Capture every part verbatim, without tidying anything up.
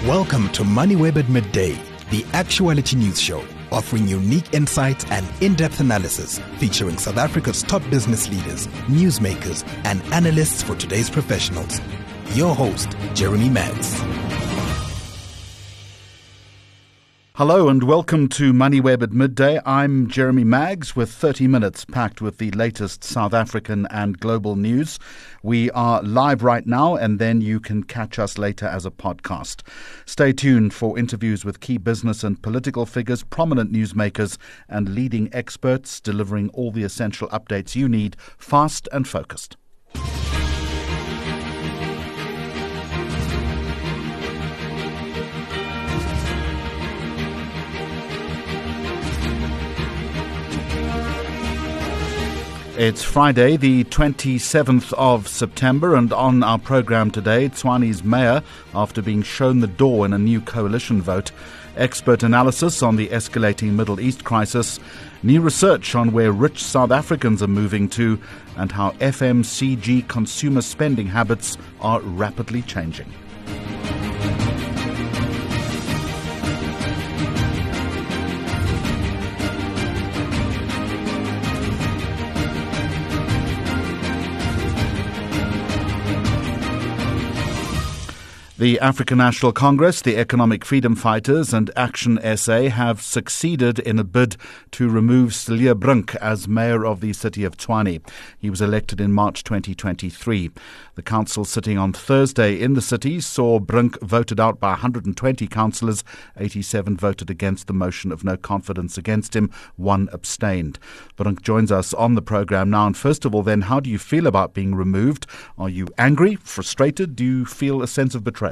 Welcome to MoneyWeb at Midday, the actuality news show, offering unique insights and in-depth analysis, featuring South Africa's top business leaders, newsmakers, and analysts for today's professionals. Your host, Jeremy Maggs. Hello and welcome to MoneyWeb at Midday. I'm Jeremy Maggs with thirty minutes packed with the latest South African and global news. We are live right now and then you can catch us later as a podcast. Stay tuned for interviews with key business and political figures, prominent newsmakers and leading experts, delivering all the essential updates you need, fast and focused. It's Friday, the twenty-seventh of September, and on our program today, Tshwane's mayor, after being shown the door in a new coalition vote, expert analysis on the escalating Middle East crisis, new research on where rich South Africans are moving to, and how F M C G consumer spending habits are rapidly changing. The African National Congress, the Economic Freedom Fighters and Action S A have succeeded in a bid to remove Cilliers Brink as mayor of the city of Tshwane. He was elected in March twenty twenty-three. The council sitting on Thursday in the city saw Brink voted out by one hundred twenty councillors. eighty-seven voted against the motion of no confidence against him. One abstained. Brink joins us on the programme now. And first of all, then, how do you feel about being removed? Are you angry, frustrated? Do you feel a sense of betrayal?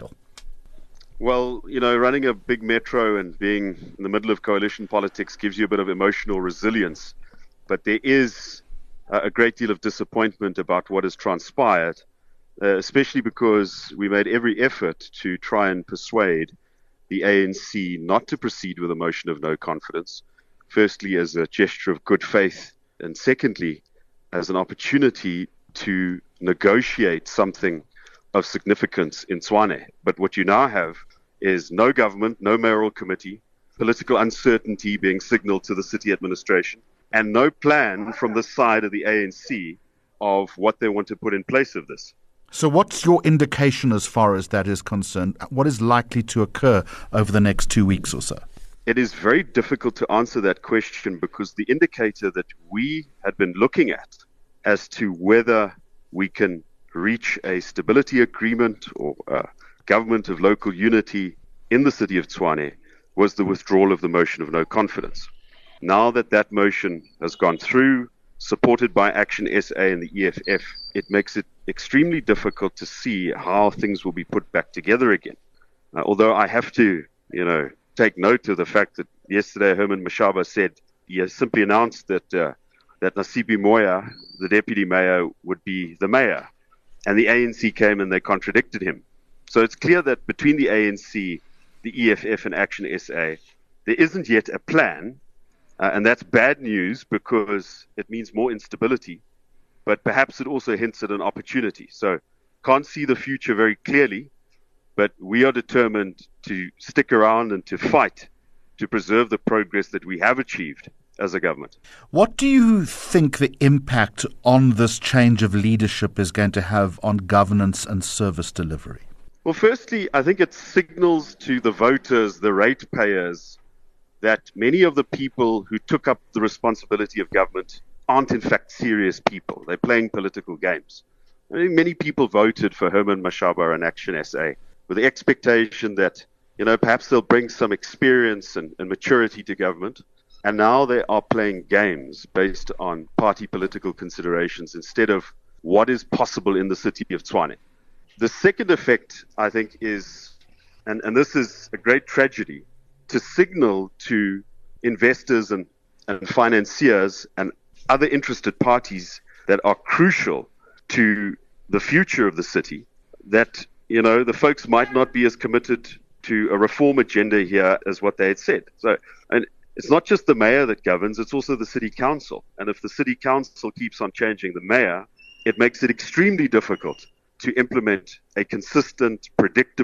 Well, you know, running a big metro and being in the middle of coalition politics gives you a bit of emotional resilience. But there is a great deal of disappointment about what has transpired, uh, especially because we made every effort to try and persuade the A N C not to proceed with a motion of no confidence, firstly as a gesture of good faith, and secondly as an opportunity to negotiate something of significance in Tshwane. But what you now have is no government, no mayoral committee, political uncertainty being signaled to the city administration, and no plan from the side of the A N C of what they want to put in place of this. So what's your indication as far as that is concerned? What is likely to occur over the next two weeks or so? It is very difficult to answer that question because the indicator that we had been looking at as to whether we can reach a stability agreement or a government of local unity in the city of Tshwane was the withdrawal of the motion of no confidence. Now that that motion has gone through, supported by Action S A and the E F F, it makes it extremely difficult to see how things will be put back together again. Uh, although I have to, you know, take note of the fact that yesterday Herman Mashaba said he has simply announced that uh, that Nasibi Moya, the deputy mayor, would be the mayor. And the A N C came and they contradicted him. So it's clear that between the A N C, the E F F and Action S A, there isn't yet a plan. Uh, and that's bad news because it means more instability. But perhaps it also hints at an opportunity. So can't see the future very clearly, but we are determined to stick around and to fight to preserve the progress that we have achieved as a government. What do you think the impact on this change of leadership is going to have on governance and service delivery? Well, firstly, I think it signals to the voters, the ratepayers, that many of the people who took up the responsibility of government aren't in fact serious people. They're playing political games. I mean, many people voted for Herman Mashaba and Action S A with the expectation that, you know, perhaps they'll bring some experience and, and maturity to government. And now they are playing games based on party political considerations instead of what is possible in the city of Tshwane. The second effect, I think, is, and, and this is a great tragedy, to signal to investors and, and financiers and other interested parties that are crucial to the future of the city that, you know, the folks might not be as committed to a reform agenda here as what they had said. So, and it's not just the mayor that governs, it's also the city council. And if the city council keeps on changing the mayor, it makes it extremely difficult to implement a consistent, predictable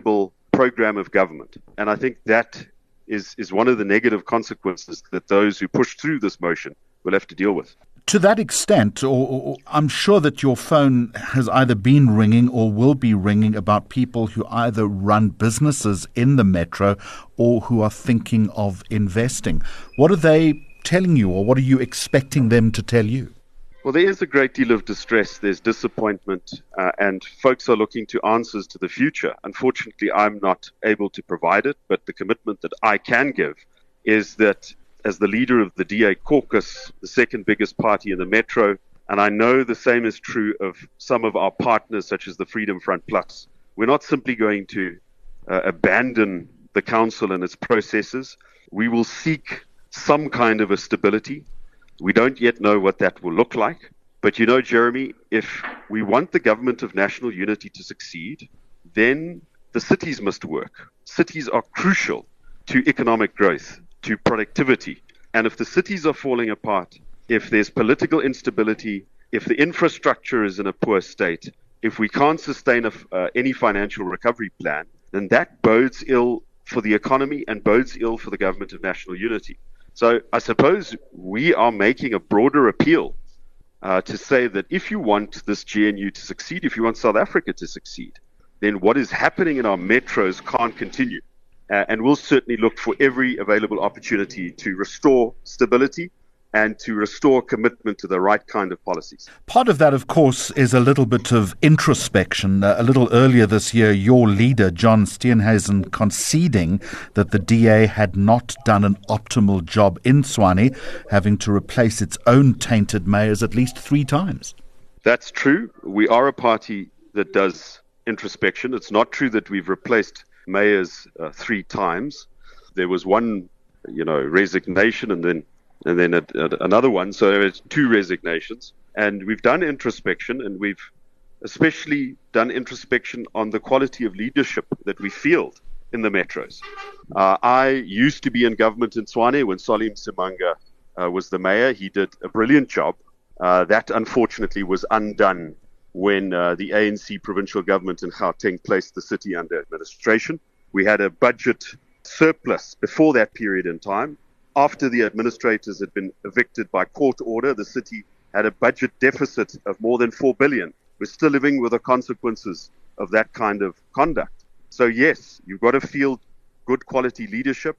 program of government. And I think that is, is one of the negative consequences that those who push through this motion will have to deal with. To that extent, or, or I'm sure that your phone has either been ringing or will be ringing about people who either run businesses in the metro or who are thinking of investing. What are they telling you, or what are you expecting them to tell you? Well, there is a great deal of distress. There's disappointment, uh, and folks are looking to answers to the future. Unfortunately, I'm not able to provide it, but the commitment that I can give is that as the leader of the D A caucus, the second biggest party in the metro, and I know the same is true of some of our partners, such as the Freedom Front Plus, we're not simply going to uh, abandon the council and its processes. We will seek some kind of a stability. We don't yet know what that will look like. But you know, Jeremy, if we want the government of national unity to succeed, then the cities must work. Cities are crucial to economic growth, to productivity. And if the cities are falling apart, if there's political instability, if the infrastructure is in a poor state, if we can't sustain a, uh, any financial recovery plan, then that bodes ill for the economy and bodes ill for the government of national unity. So I suppose we are making a broader appeal uh, to say that if you want this G N U to succeed, if you want South Africa to succeed, then what is happening in our metros can't continue. Uh, and we'll certainly look for every available opportunity to restore stability and to restore commitment to the right kind of policies. Part of that, of course, is a little bit of introspection. Uh, a little earlier this year, your leader, John Steenhuisen, conceding that the D A had not done an optimal job in Tshwane, having to replace its own tainted mayors at least three times. That's true. We are a party that does introspection. It's not true that we've replaced mayors uh, three times. There was one, you know, resignation and then and then a, a, another one. So there was two resignations. And we've done introspection, and we've especially done introspection on the quality of leadership that we field in the metros. Uh, I used to be in government in Tshwane when Salim Simanga uh, was the mayor. He did a brilliant job. Uh, that unfortunately was undone when uh, the A N C provincial government in Gauteng placed the city under administration. We had a budget surplus before that period in time. After the administrators had been evicted by court order, the city had a budget deficit of more than four billion dollars. We're still living with the consequences of that kind of conduct. So yes, you've got to field good quality leadership.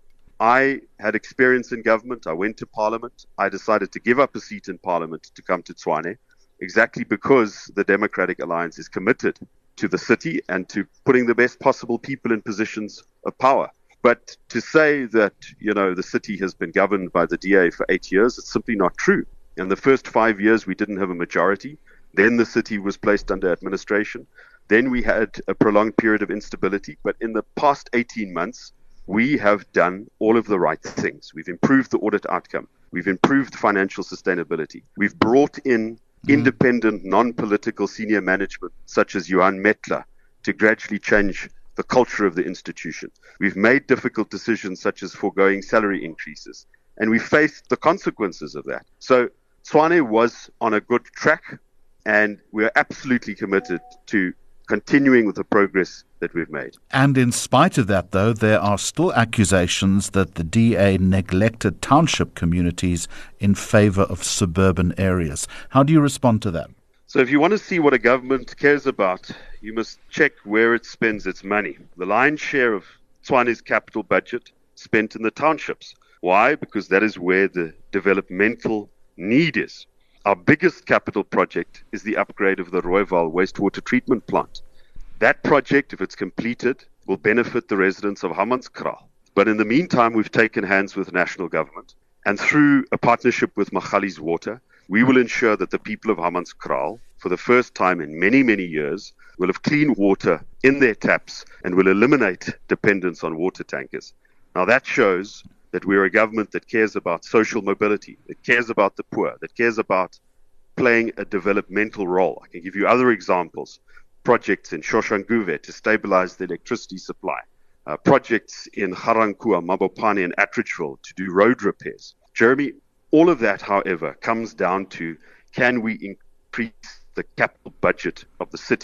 I had experience in government. I went to Parliament. I decided to give up a seat in Parliament to come to Tshwane, exactly because the Democratic Alliance is committed to the city and to putting the best possible people in positions of power. But to say that, you know, the city has been governed by the D A for eight years, it's simply not true. In the first five years, we didn't have a majority. Then the city was placed under administration. Then we had a prolonged period of instability. But in the past eighteen months, we have done all of the right things. We've improved the audit outcome. We've improved financial sustainability. We've brought in independent, non-political senior management, such as Johan Metler, to gradually change the culture of the institution. We've made difficult decisions, such as foregoing salary increases, and we faced the consequences of that. So Tshwane was on a good track, and we are absolutely committed to continuing with the progress that we've made. And in spite of that, though, there are still accusations that the D A neglected township communities in favour of suburban areas. How do you respond to that? So if you want to see what a government cares about, you must check where it spends its money. The lion's share of Tshwane's capital budget spent in the townships. Why? Because that is where the developmental need is. Our biggest capital project is the upgrade of the Rooiwal wastewater treatment plant. That project, if it's completed, will benefit the residents of Hammanskraal. But in the meantime, we've taken hands with national government, and through a partnership with Magalies Water, we will ensure that the people of Hammanskraal, for the first time in many, many years, will have clean water in their taps and will eliminate dependence on water tankers. Now that shows that we're a government that cares about social mobility, that cares about the poor, that cares about playing a developmental role. I can give you other examples. Projects in Shoshanguve to stabilize the electricity supply. Uh, projects in Ga-Rankuwa, Mabopane and Atteridgeville to do road repairs. Jeremy, all of that, however, comes down to, can we increase the capital budget of the city?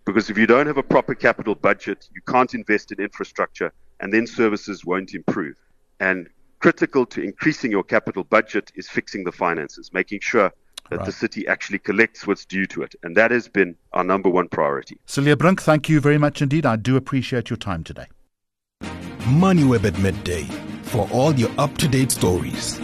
Because if you don't have a proper capital budget, you can't invest in infrastructure, and then services won't improve. And critical to increasing your capital budget is fixing the finances, making sure that right. the city actually collects what's due to it. And that has been our number one priority. Cilliers Brink, thank you very much indeed. I do appreciate your time today. MoneyWeb at midday for all your up-to-date stories.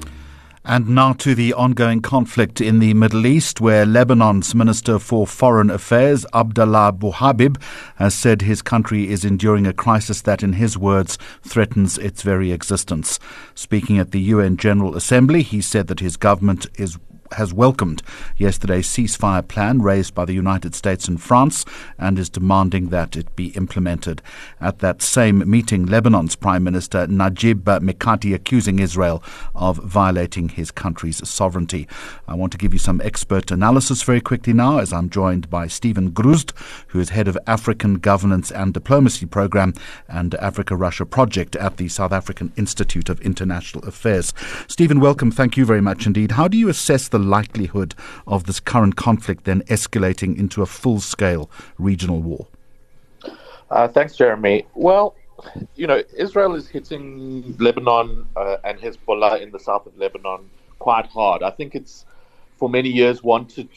And now to the ongoing conflict in the Middle East, where Lebanon's Minister for Foreign Affairs, Abdallah Bouhabib, has said his country is enduring a crisis that, in his words, threatens its very existence. Speaking at the U N General Assembly, he said that his government is has welcomed yesterday's ceasefire plan raised by the United States and France and is demanding that it be implemented. At that same meeting, Lebanon's Prime Minister Najib Mikati accusing Israel of violating his country's sovereignty. I want to give you some expert analysis very quickly now, as I'm joined by Stephen Gruzd, who is head of African Governance and Diplomacy Program and Africa-Russia Project at the South African Institute of International Affairs. Stephen, welcome. Thank you very much indeed. How do you assess the likelihood of this current conflict then escalating into a full-scale regional war? Uh, thanks, Jeremy. Well, you know, Israel is hitting Lebanon uh, and Hezbollah in the south of Lebanon quite hard. I think it's, for many years, wanted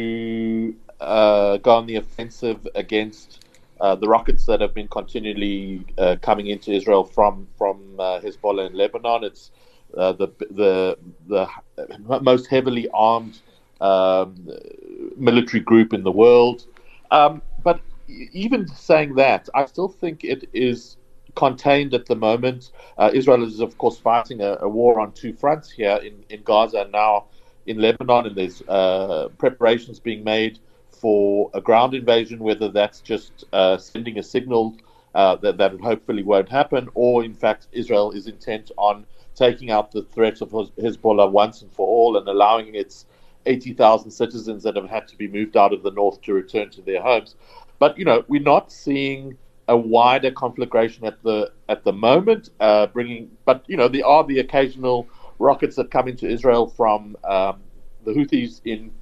to uh, go on the offensive against uh, the rockets that have been continually uh, coming into Israel from, from uh, Hezbollah in Lebanon. It's Uh, the the the most heavily armed um, military group in the world. Um, but even saying that, I still think it is contained at the moment. Uh, Israel is, of course, fighting a, a war on two fronts here in, in Gaza and now in Lebanon, and there's uh, preparations being made for a ground invasion, whether that's just uh, sending a signal uh, that, that it hopefully won't happen, or in fact Israel is intent on taking out the threat of Hezbollah once and for all and allowing its eighty thousand citizens that have had to be moved out of the north to return to their homes. But, you know, we're not seeing a wider conflagration at the at the moment, uh, bringing, but, you know, there are the occasional rockets that come into Israel from um, the Houthis in.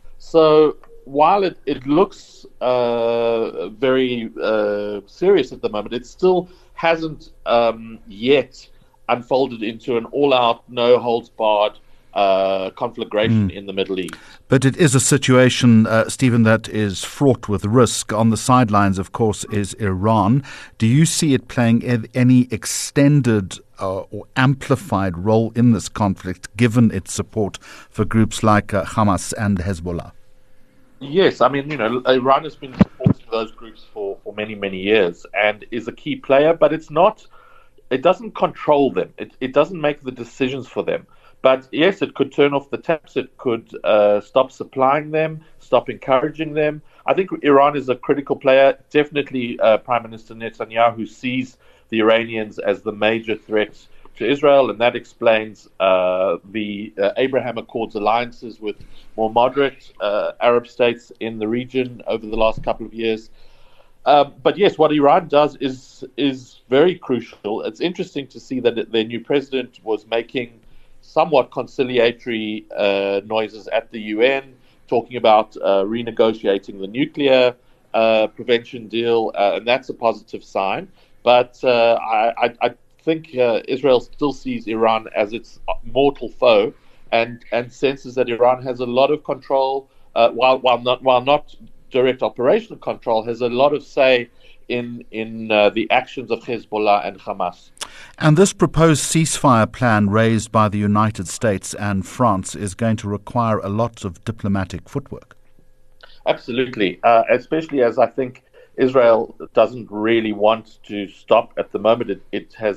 So while it, it looks uh, very uh, serious at the moment, it still hasn't um, yet unfolded into an all-out, no-holds-barred uh, conflagration mm. in the Middle East. But it is a situation, uh, Stephen, that is fraught with risk. On the sidelines, of course, is Iran. Do you see it playing any extended uh, or amplified role in this conflict, given its support for groups like uh, Hamas and Hezbollah? Yes, I mean, you know, Iran has been supporting those groups for, for many, many years and is a key player, but it's not It doesn't control them. It, it doesn't make the decisions for them. But yes, it could turn off the taps. It could uh, stop supplying them, stop encouraging them. I think Iran is a critical player. Definitely uh, Prime Minister Netanyahu sees the Iranians as the major threat to Israel, and that explains uh, the uh, Abraham Accords alliances with more moderate uh, Arab states in the region over the last couple of years. Um, but yes, what Iran does is is very crucial. It's interesting to see that their new president was making somewhat conciliatory uh, noises at the U N, talking about uh, renegotiating the nuclear uh, prevention deal, uh, and that's a positive sign. But uh, I, I, I think uh, Israel still sees Iran as its mortal foe, and, and senses that Iran has a lot of control, uh, while while not while not. direct operational control, has a lot of say in in uh, the actions of Hezbollah and Hamas. And this proposed ceasefire plan raised by the United States and France is going to require a lot of diplomatic footwork. Absolutely, uh, especially as I think Israel doesn't really want to stop at the moment. It, it has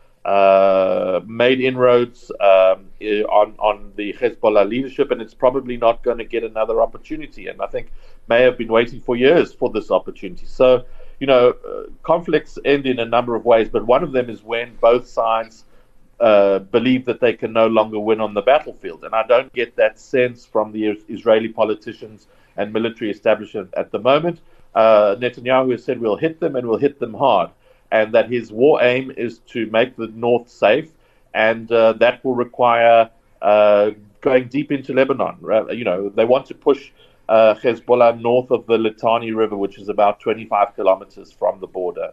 uh, made inroads um, on, on the Hezbollah leadership, and it's probably not going to get another opportunity. And I think may have been waiting for years for this opportunity. So, you know, uh, conflicts end in a number of ways, but one of them is when both sides uh, believe that they can no longer win on the battlefield. And I don't get that sense from the Israeli politicians and military establishment at the moment. Uh, Netanyahu has said we'll hit them and we'll hit them hard, and that his war aim is to make the north safe, and uh, that will require uh, going deep into Lebanon. Right? You know, they want to push uh, Hezbollah north of the Litani River, which is about twenty-five kilometers from the border.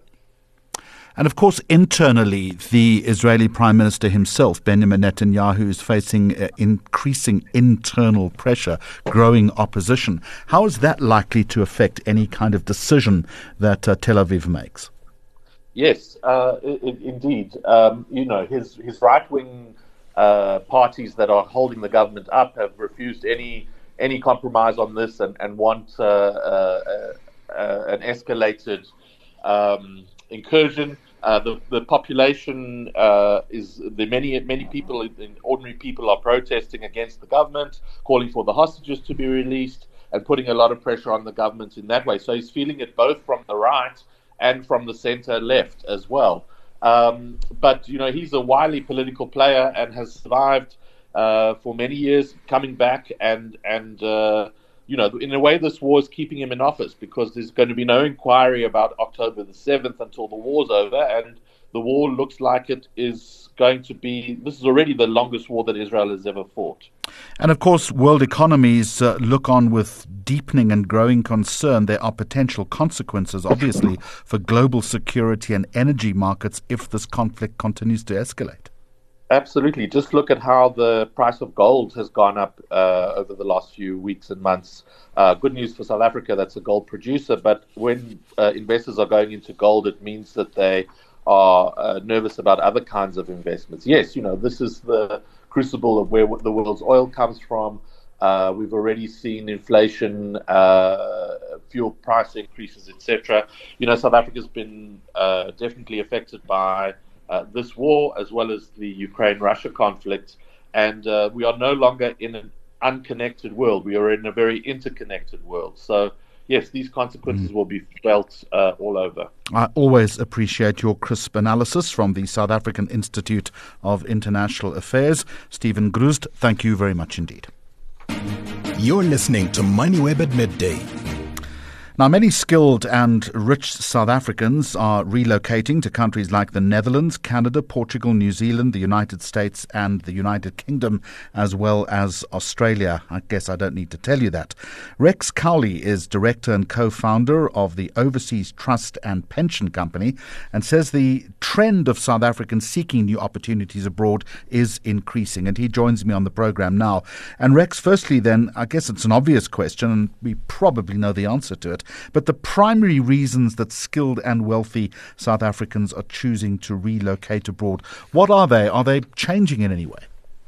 And of course, internally, the Israeli Prime Minister himself, Benjamin Netanyahu, is facing uh, increasing internal pressure, growing opposition. How is that likely to affect any kind of decision that uh, Tel Aviv makes? Yes, uh, I- I- indeed. Um, you know, his, his right-wing uh, parties that are holding the government up have refused any any compromise on this and, and want uh, uh, uh, an escalated um incursion. Uh, the the population uh, is the many many people, ordinary people, are protesting against the government, calling for the hostages to be released, and putting a lot of pressure on the government in that way. So he's feeling it both from the right and from the centre left as well. Um, but you know, he's a wily political player and has survived uh, for many years, coming back and and. Uh, You know, in a way, this war is keeping him in office because there's going to be no inquiry about October the seventh until the war's over. And the war looks like it is going to be, this is already the longest war that Israel has ever fought. And of course, world economies uh, look on with deepening and growing concern. There are potential consequences, obviously, for global security and energy markets if this conflict continues to escalate. Absolutely. Just look at how the price of gold has gone up uh, over the last few weeks and months. Uh, good news for South Africa, that's a gold producer. But when uh, investors are going into gold, it means that they are uh, nervous about other kinds of investments. Yes, you know, this is the crucible of where the world's oil comes from. Uh, we've already seen inflation, uh, fuel price increases, et cetera. You know, South Africa's been uh, definitely affected by Uh, this war, as well as the Ukraine-Russia conflict, and uh, we are no longer in an unconnected world. We are in a very interconnected world. So, yes, these consequences mm. will be felt uh, all over. I always appreciate your crisp analysis from the South African Institute of International Affairs. Stephen Groost, thank you very much indeed. You're listening to MoneyWeb at midday. Now, many skilled and rich South Africans are relocating to countries like the Netherlands, Canada, Portugal, New Zealand, the United States and the United Kingdom, as well as Australia. I guess I don't need to tell you that. Rex Cowley is director and co-founder of the Overseas Trust and Pension Company and says the trend of South Africans seeking new opportunities abroad is increasing. And he joins me on the program now. And Rex, firstly then, I guess it's an obvious question and we probably know the answer to it. But the primary reasons that skilled and wealthy South Africans are choosing to relocate abroad, what are they? Are they changing in any way?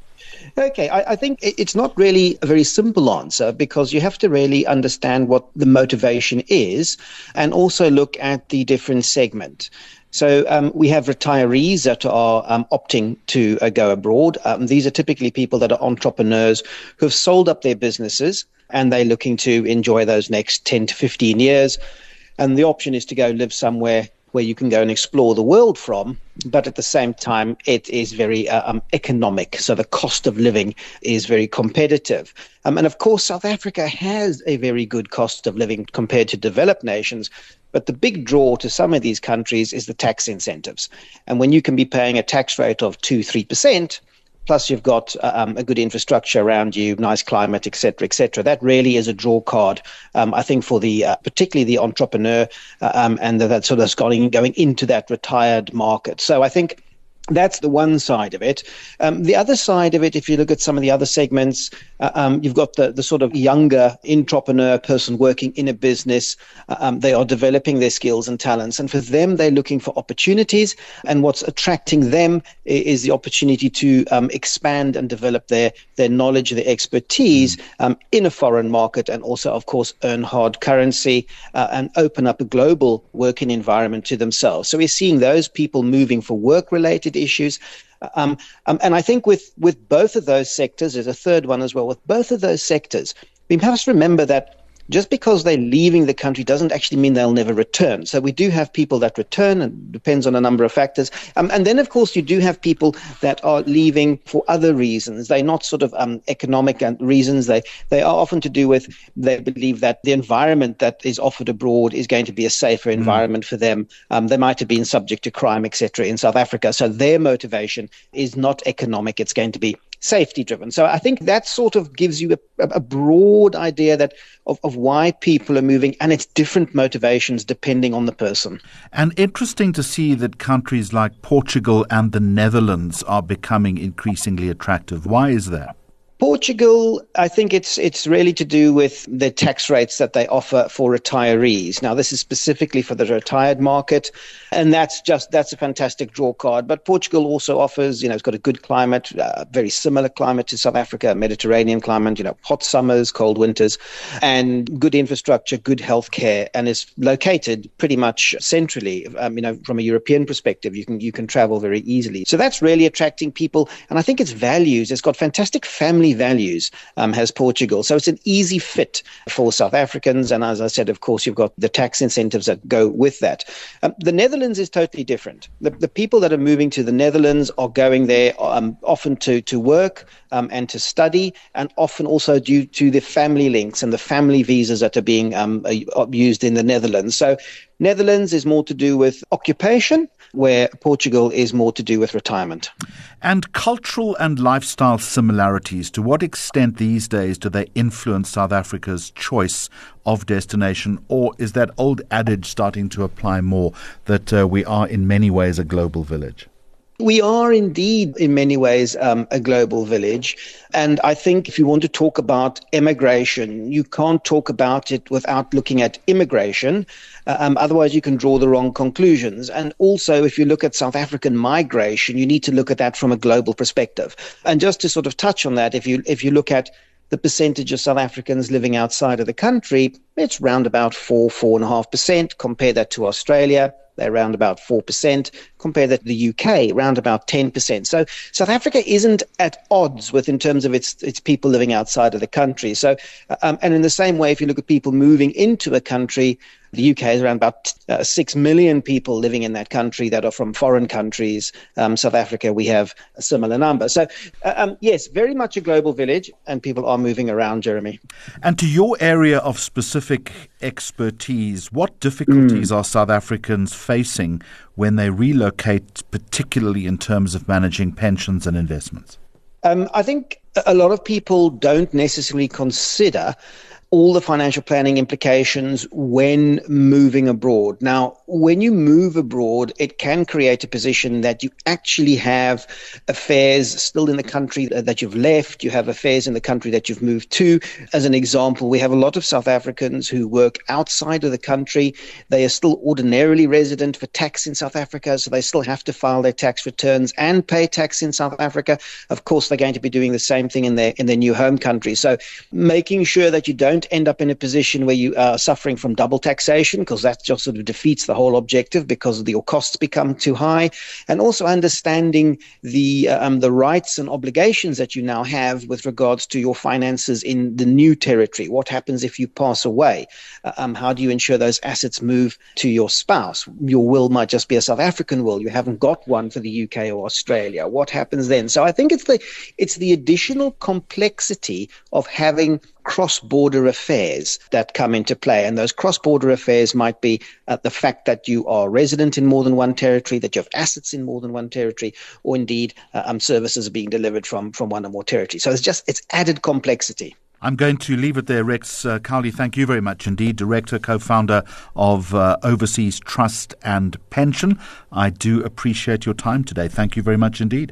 Okay, I, I think it's not really a very simple answer because you have to really understand what the motivation is and also look at the different segment. So um, we have retirees that are um, opting to uh, go abroad. Um, these are typically people that are entrepreneurs who have sold up their businesses and they're looking to enjoy those next ten to fifteen years. And the option is to go live somewhere where you can go and explore the world from, but at the same time, it is very uh, um, economic. So the cost of living is very competitive. Um, and of course, South Africa has a very good cost of living compared to developed nations. But the big draw to some of these countries is the tax incentives. And when you can be paying a tax rate of two, three percent, plus you've got um, a good infrastructure around you, nice climate, et cetera, et cetera. That really is a draw card, um, I think, for the uh, particularly the entrepreneur uh, um, and the, that sort of going, going into that retired market. So I think that's the one side of it. Um, the other side of it, if you look at some of the other segments, uh, um, you've got the, the sort of younger entrepreneur person working in a business. Uh, um, they are developing their skills and talents. And for them, they're looking for opportunities. And what's attracting them is the opportunity to um, expand and develop their, their knowledge, their expertise um, in a foreign market and also, of course, earn hard currency uh, and open up a global working environment to themselves. So we're seeing those people moving for work-related issues. Um, um, and I think with, with both of those sectors, there's a third one as well, with both of those sectors, we must remember that just because they're leaving the country doesn't actually mean they'll never return. So we do have people that return, and it depends on a number of factors. Um, and then, of course, you do have people that are leaving for other reasons. They're not sort of um, economic reasons. They they are often to do with they believe that the environment that is offered abroad is going to be a safer environment mm. for them. Um, they might have been subject to crime, et cetera, in South Africa. So their motivation is not economic. It's going to be safety driven. So I think that sort of gives you a, a broad idea that of, of why people are moving, and it's different motivations depending on the person. And interesting to see that countries like Portugal and the Netherlands are becoming increasingly attractive. Why is that? Portugal, I think it's it's really to do with the tax rates that they offer for retirees. Now, this is specifically for the retired market, and that's just that's a fantastic draw card. But Portugal also offers, you know, it's got a good climate, uh, very similar climate to South Africa, Mediterranean climate, you know, hot summers, cold winters, and good infrastructure, good healthcare, and is located pretty much centrally. Um, you know, from a European perspective, you can you can travel very easily. So that's really attracting people, and I think its values. It's got fantastic family values, um, has Portugal. So it's an easy fit for South Africans. And as I said, of course, you've got the tax incentives that go with that. Um, the Netherlands is totally different. The, the people that are moving to the Netherlands are going there um, often to, to work um, and to study, and often also due to the family links and the family visas that are being um, used in the Netherlands. So Netherlands is more to do with occupation, where Portugal is more to do with retirement. And cultural and lifestyle similarities, to what extent these days do they influence South Africa's choice of destination, or is that old adage starting to apply more, that uh, we are in many ways a global village? We are indeed, in many ways, um, a global village. And I think if you want to talk about immigration, you can't talk about it without looking at immigration. Uh, um, otherwise, you can draw the wrong conclusions. And also, if you look at South African migration, you need to look at that from a global perspective. And just to sort of touch on that, if you if you look at the percentage of South Africans living outside of the country, it's round about four, four and a half percent. Compare that to Australia. They're around about four percent. Compare that to the U K, around about ten percent. So South Africa isn't at odds with in terms of its its people living outside of the country. So, um, and in the same way, if you look at people moving into a country, the U K is around about uh, six million people living in that country that are from foreign countries. Um, South Africa, we have a similar number. So, uh, um, yes, very much a global village, and people are moving around, Jeremy. And to your area of specific expertise, what difficulties mm. are South Africans facing when they relocate, particularly in terms of managing pensions and investments? Um, I think a lot of people don't necessarily consider all the financial planning implications when moving abroad. Now, when you move abroad, it can create a position that you actually have affairs still in the country that you've left. You have affairs in the country that you've moved to. As an example, we have a lot of South Africans who work outside of the country. They are still ordinarily resident for tax in South Africa, so they still have to file their tax returns and pay tax in South Africa. Of course, they're going to be doing the same thing in their in their new home country. So making sure that you don't end up in a position where you are suffering from double taxation, because that just sort of defeats the whole objective because the, your costs become too high, and also understanding the um, the rights and obligations that you now have with regards to your finances in the new territory. What happens if you pass away? Uh, um, how do you ensure those assets move to your spouse? Your will might just be a South African will. You haven't got one for the U K or Australia. What happens then? So I think it's the it's the additional complexity of having cross-border affairs that come into play. And those cross-border affairs might be uh, the fact that you are resident in more than one territory, that you have assets in more than one territory, or indeed uh, um, services are being delivered from, from one or more territories. So it's just, it's added complexity. I'm going to leave it there, Rex uh, Cowley. Thank you very much indeed. Director, co-founder of uh, Overseas Trust and Pension. I do appreciate your time today. Thank you very much indeed.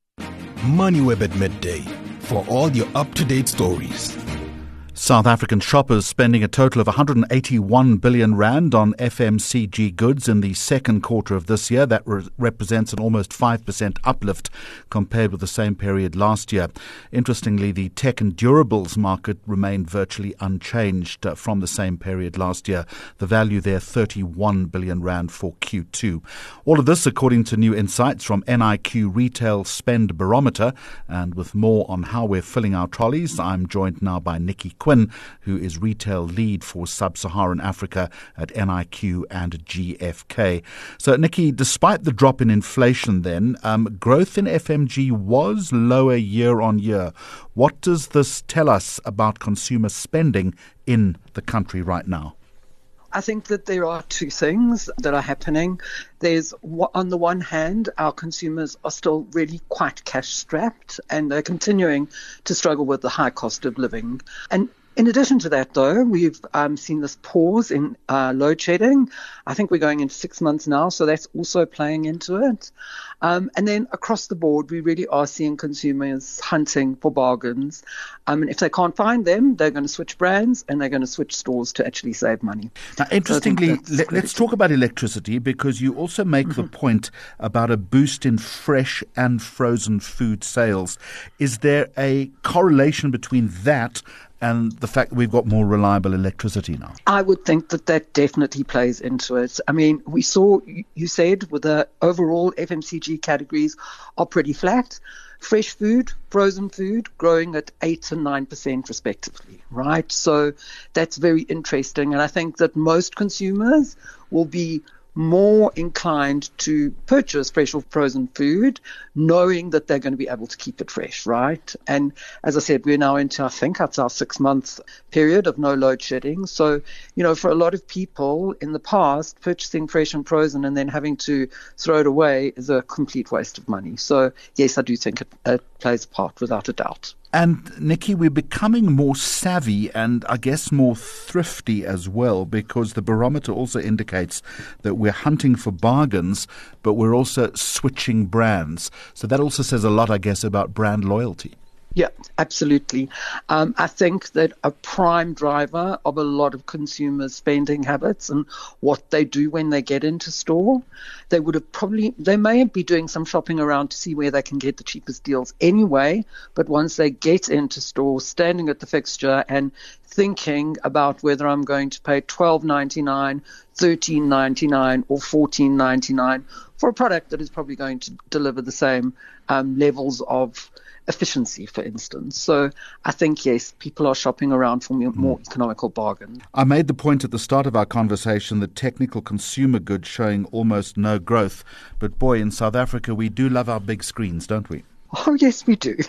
MoneyWeb at midday for all your up-to-date stories. South African shoppers spending a total of one hundred eighty-one billion rand on F M C G goods in the second quarter of this year. That re- represents an almost five percent uplift compared with the same period last year. Interestingly, the tech and durables market remained virtually unchanged uh, from the same period last year. The value there, thirty-one billion rand for Q two. All of this according to new insights from N I Q Retail Spend Barometer. And with more on how we're filling our trolleys, I'm joined now by Nikki Quinn, who is retail lead for Sub-Saharan Africa at N I Q and G F K. So, Nikki, despite the drop in inflation then, um, growth in F M G was lower year on year. What does this tell us about consumer spending in the country right now? I think that there are two things that are happening. There's, on the one hand, our consumers are still really quite cash strapped and they're continuing to struggle with the high cost of living. And in addition to that, though, we've um, seen this pause in uh, load shedding. I think we're going into six months now, so that's also playing into it. Um, and then across the board, we really are seeing consumers hunting for bargains. Um, and if they can't find them, they're going to switch brands and they're going to switch stores to actually save money. Now, interestingly, so let, let's talk about electricity, because you also make mm-hmm. the point about a boost in fresh and frozen food sales. Is there a correlation between that and the fact that we've got more reliable electricity now? I would think that that definitely plays into it. I mean, we saw, you said, with the overall F M C G categories are pretty flat. Fresh food, frozen food, growing at eight and nine percent respectively, right? So that's very interesting. And I think that most consumers will be more inclined to purchase fresh or frozen food, knowing that they're going to be able to keep it fresh, right? And as I said, we're now into, I think, that's our six-month period of no load shedding. So, you know, for a lot of people in the past, purchasing fresh and frozen and then having to throw it away is a complete waste of money. So, yes, I do think it, it plays a part, without a doubt. And, Nikki, we're becoming more savvy and, I guess, more thrifty as well, because the barometer also indicates that we're hunting for bargains, but we're also switching brands. So that also says a lot, I guess, about brand loyalty. Yeah, absolutely. Um, I think that a prime driver of a lot of consumers' spending habits and what they do when they get into store, they would have probably, they may be doing some shopping around to see where they can get the cheapest deals anyway, but once they get into store, standing at the fixture and thinking about whether I'm going to pay twelve ninety-nine, thirteen ninety-nine or fourteen ninety-nine for a product that is probably going to deliver the same um, levels of efficiency, for instance. So I think, yes, people are shopping around for more, more economical bargains. I made the point at the start of our conversation that technical consumer goods showing almost no growth. But boy, in South Africa, we do love our big screens, don't we? Oh, yes, we do.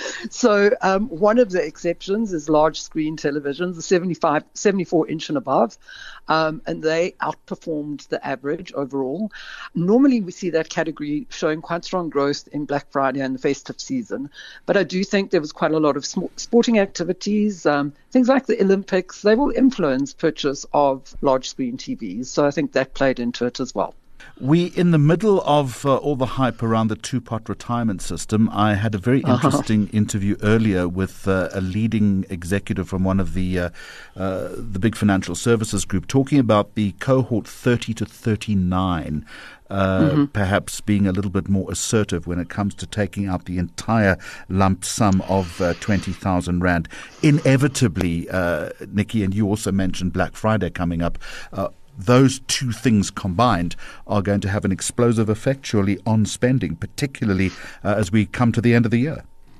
So um, one of the exceptions is large screen televisions, the seventy-five, seventy-four inch and above, um, and they outperformed the average overall. Normally, we see that category showing quite strong growth in Black Friday and the festive season, but I do think there was quite a lot of sm- sporting activities, um, things like the Olympics. They will influence purchase of large screen T Vs, so I think that played into it as well. We, in the middle of uh, all the hype around the two-pot retirement system, I had a very interesting uh-huh. interview earlier with uh, a leading executive from one of the uh, uh, the big financial services group, talking about the cohort thirty to thirty-nine, uh, mm-hmm. perhaps being a little bit more assertive when it comes to taking out the entire lump sum of uh, twenty thousand rand. Inevitably, uh, Nikki, and you also mentioned Black Friday coming up, uh, those two things combined are going to have an explosive effect, surely, on spending, particularly uh, as we come to the end of the year.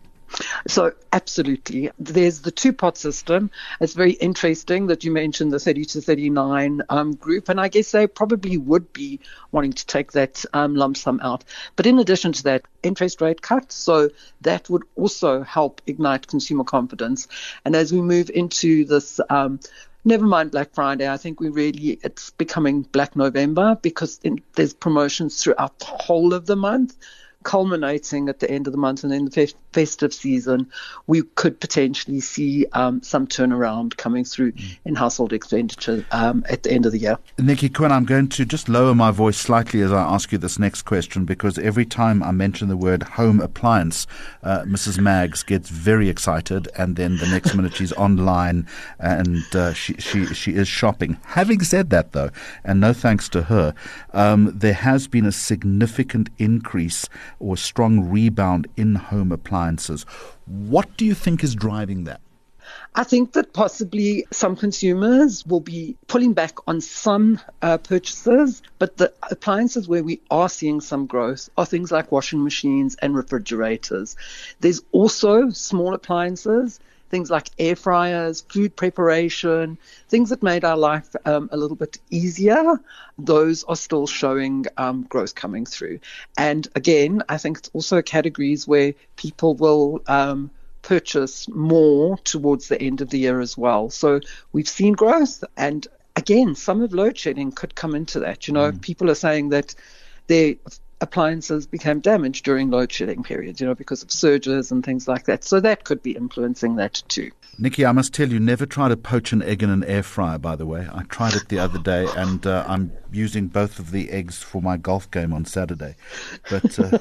So absolutely. There's the two-pot system. It's very interesting that you mentioned the thirty to thirty-nine um, group, and I guess they probably would be wanting to take that um, lump sum out. But in addition to that, interest rate cut, so that would also help ignite consumer confidence. And as we move into this um never mind Black Friday, I think we really, it's becoming Black November, because in, there's promotions throughout the whole of the month, culminating at the end of the month, and then the fe- festive season, we could potentially see um, some turnaround coming through mm. in household expenditure um, at the end of the year. Nikki Quinn, I'm going to just lower my voice slightly as I ask you this next question, because every time I mention the word home appliance, uh, Missus Maggs gets very excited, and then the next minute she's online and uh, she, she, she is shopping. Having said that, though, and no thanks to her, um, there has been a significant increase or strong rebound in home appliances. What do you think is driving that? I think that possibly some consumers will be pulling back on some uh, purchases, but the appliances where we are seeing some growth are things like washing machines and refrigerators. There's also small appliances, things like air fryers, food preparation, things that made our life um, a little bit easier. Those are still showing um, growth coming through. And again, I think it's also categories where people will um, purchase more towards the end of the year as well. So we've seen growth, and again, some of load shedding could come into that. You know, mm. people are saying that their appliances became damaged during load shedding periods, you know, because of surges and things like that. So that could be influencing that too. Nikki, I must tell you, never try to poach an egg in an air fryer, by the way. I tried it the other day, and uh, I'm using both of the eggs for my golf game on Saturday. But uh,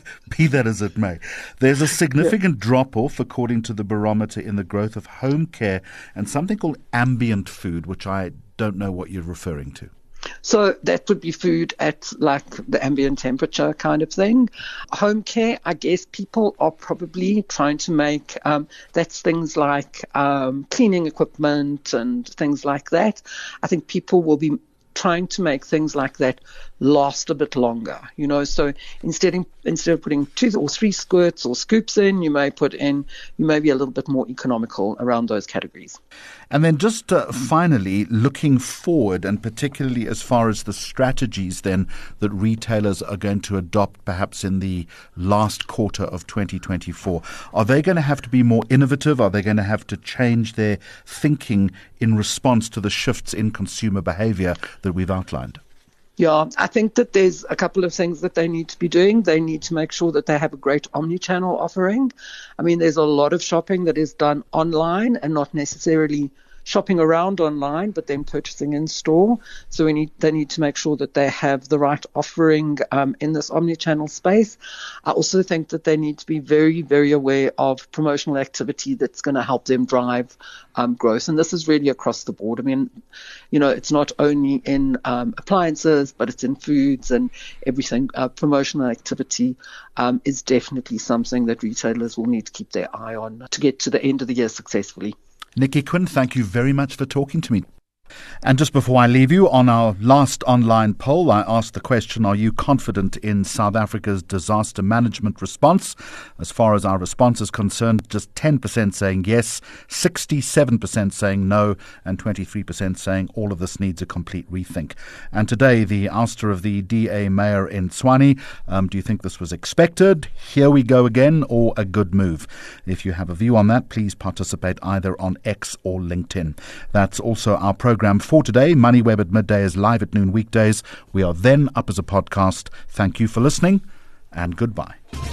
be that as it may, there's a significant yeah. drop-off, according to the barometer, in the growth of home care and something called ambient food, which I don't know what you're referring to. So that would be food at like the ambient temperature kind of thing. Home care, I guess people are probably trying to make, um, that's things like um, cleaning equipment and things like that. I think people will be trying to make things like that last a bit longer, you know. So instead of, instead of putting two or three squirts or scoops in, you may put in, you may be a little bit more economical around those categories. And then just uh, finally, looking forward, and particularly as far as the strategies then that retailers are going to adopt perhaps in the last quarter of twenty twenty-four, are they going to have to be more innovative? Are they going to have to change their thinking in response to the shifts in consumer behavior that we've outlined? Yeah, I think that there's a couple of things that they need to be doing. They need to make sure that they have a great omni-channel offering. I mean, there's a lot of shopping that is done online and not necessarily shopping around online, but then purchasing in store. So we need, they need to make sure that they have the right offering um, in this omni-channel space. I also think that they need to be very, very aware of promotional activity that's going to help them drive um, growth. And this is really across the board. I mean, you know, it's not only in um, appliances, but it's in foods and everything. Uh, promotional activity um, is definitely something that retailers will need to keep their eye on to get to the end of the year successfully. Nikki Quinn, thank you very much for talking to me. And just before I leave you, on our last online poll, I asked the question, are you confident in South Africa's disaster management response? As far as our response is concerned, just ten percent saying yes, sixty-seven percent saying no, and twenty-three percent saying all of this needs a complete rethink. And today, the ouster of the D A mayor in Tshwane, um, do you think this was expected? Here we go again, or a good move? If you have a view on that, please participate either on X or LinkedIn. That's also our program for today. MoneyWeb at midday is live at noon weekdays. We are then up as a podcast. Thank you for listening, and goodbye.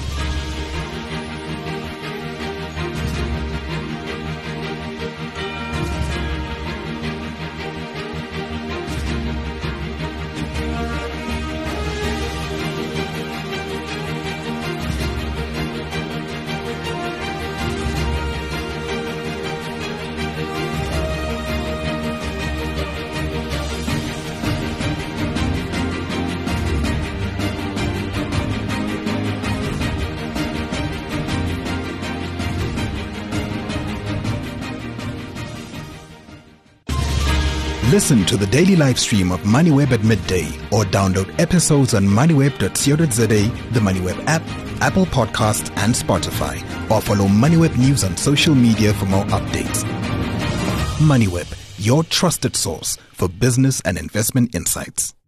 Listen to the daily live stream of MoneyWeb at midday or download episodes on moneyweb dot co dot za, the MoneyWeb app, Apple Podcasts and Spotify, or follow MoneyWeb News on social media for more updates. MoneyWeb, your trusted source for business and investment insights.